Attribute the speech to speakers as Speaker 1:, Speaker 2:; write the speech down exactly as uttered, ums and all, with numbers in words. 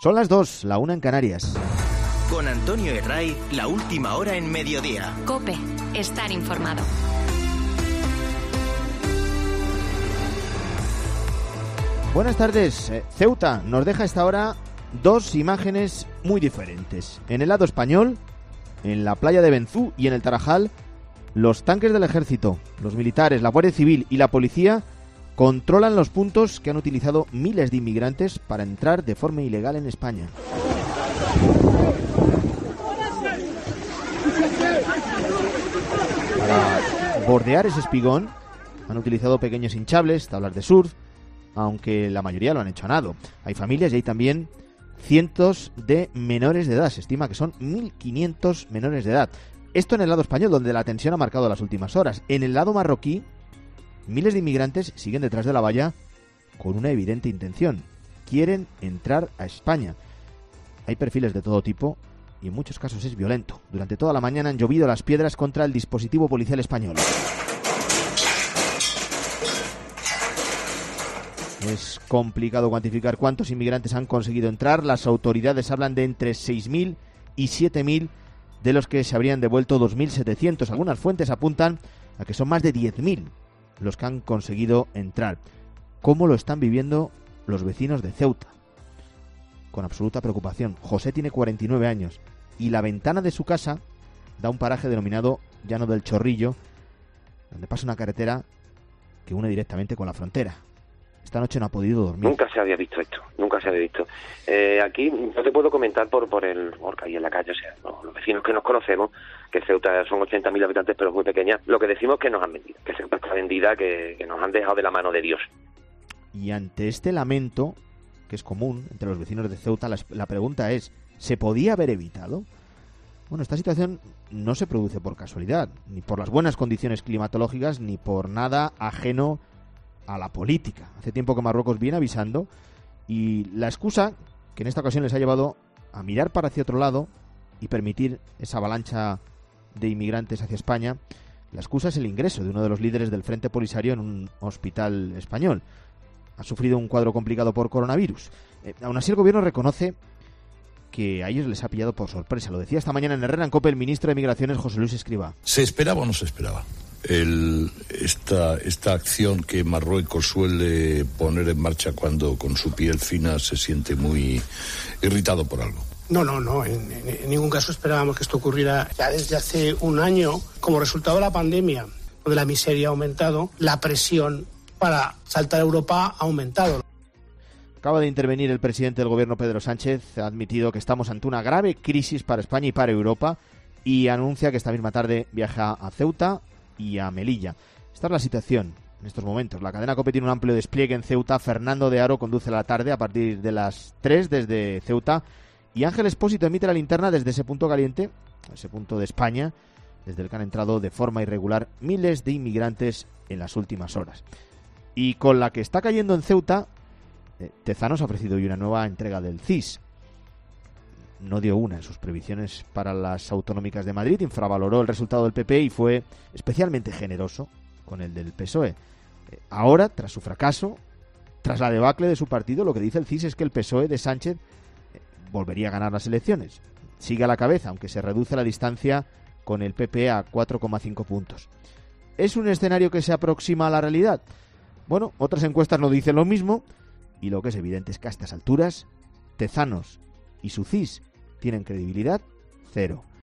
Speaker 1: Son las dos, la una en Canarias.
Speaker 2: Con Antonio Herray, la última hora en mediodía.
Speaker 3: COPE, estar informado.
Speaker 1: Buenas tardes. Ceuta nos deja a esta hora dos imágenes muy diferentes. En el lado español, en la playa de Benzú y en el Tarajal, los tanques del ejército, los militares, la Guardia Civil y la policía controlan los puntos que han utilizado miles de inmigrantes para entrar de forma ilegal en España. Para bordear ese espigón han utilizado pequeños hinchables, tablas de surf, aunque la mayoría lo han hecho a nado. Hay familias y hay también cientos de menores de edad. Se estima que son mil quinientos menores de edad. Esto en el lado español, donde la tensión ha marcado las últimas horas. En el lado marroquí, miles de inmigrantes siguen detrás de la valla con una evidente intención. Quieren entrar a España. Hay perfiles de todo tipo y en muchos casos es violento. Durante toda la mañana han llovido las piedras contra el dispositivo policial español. Es complicado cuantificar cuántos inmigrantes han conseguido entrar. Las autoridades hablan de entre seis mil y siete mil, de los que se habrían devuelto dos mil setecientos. Algunas fuentes apuntan a que son más de diez mil los que han conseguido entrar. ¿Cómo lo están viviendo los vecinos de Ceuta? Con absoluta preocupación. José tiene cuarenta y nueve años y la ventana de su casa da a un paraje denominado Llano del Chorrillo, donde pasa una carretera que une directamente con la frontera. Esta noche no ha podido dormir.
Speaker 4: Nunca se había visto esto, nunca se había visto. Eh, aquí no te puedo comentar por por el porque ahí en la calle, o sea, no, los vecinos que nos conocemos, que Ceuta son ochenta mil habitantes, pero es muy pequeña, lo que decimos es que nos han vendido, que Ceuta está vendida, que, que nos han dejado de la mano de Dios.
Speaker 1: Y ante este lamento, que es común entre los vecinos de Ceuta, la, la pregunta es, ¿se podía haber evitado? Bueno, esta situación no se produce por casualidad, ni por las buenas condiciones climatológicas, ni por nada ajeno a la política. Hace tiempo que Marruecos viene avisando y la excusa que en esta ocasión les ha llevado a mirar para hacia otro lado y permitir esa avalancha de inmigrantes hacia España, la excusa es el ingreso de uno de los líderes del Frente Polisario en un hospital español. Ha sufrido un cuadro complicado por coronavirus. Eh, aún así el gobierno reconoce que a ellos les ha pillado por sorpresa. Lo decía esta mañana en Herrera en COPE el ministro de Migraciones, José Luis Escrivá.
Speaker 5: ¿Se esperaba o no se esperaba? El, esta, esta acción que Marruecos suele poner en marcha cuando con su piel fina se siente muy irritado por algo.
Speaker 6: No, no, no, en, en, en ningún caso esperábamos que esto ocurriera. Ya desde hace un año, como resultado de la pandemia, donde la miseria ha aumentado, la presión para saltar a Europa ha aumentado.
Speaker 1: Acaba de intervenir el presidente del gobierno, Pedro Sánchez, ha admitido que estamos ante una grave crisis para España y para Europa y anuncia que esta misma tarde viaja a Ceuta y a Melilla. Esta es la situación en estos momentos. La cadena COPE tiene un amplio despliegue en Ceuta. Fernando de Aro conduce la tarde a partir de las tres desde Ceuta y Ángel Expósito emite la linterna desde ese punto caliente, ese punto de España, desde el que han entrado de forma irregular miles de inmigrantes en las últimas horas. Y con la que está cayendo en Ceuta, eh, Tezanos ha ofrecido hoy una nueva entrega del C I S. No dio una en sus previsiones para las autonómicas de Madrid, infravaloró el resultado del P P y fue especialmente generoso con el del P S O E. Eh, ahora, tras su fracaso, tras la debacle de su partido, lo que dice el C I S es que el P S O E de Sánchez eh, volvería a ganar las elecciones. Sigue a la cabeza, aunque se reduce la distancia con el P P a cuatro coma cinco puntos. ¿Es un escenario que se aproxima a la realidad? Bueno, otras encuestas no dicen lo mismo y lo que es evidente es que a estas alturas Tezanos y su C I S tienen credibilidad cero.